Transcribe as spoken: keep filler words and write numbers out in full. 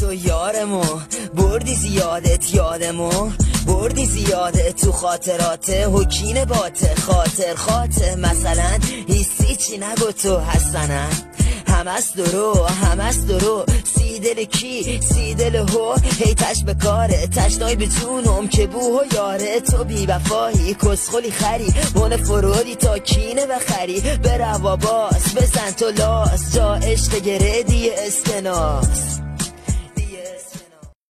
تو یارمو بردی زیادت یادمو بردی زیاده تو خاطرات حکین باته خاطر خاطر مثلا حسی چی نگو تو حسنه همست درو همست درو سی دل کی سی دل هو هیتش به کاره تشنای به جونم که بو و یاره تو بی وفایی کسخلی خری مون فرودی تا کینه بخری به روا باز بزن تو لاس جا عشق گردی استناس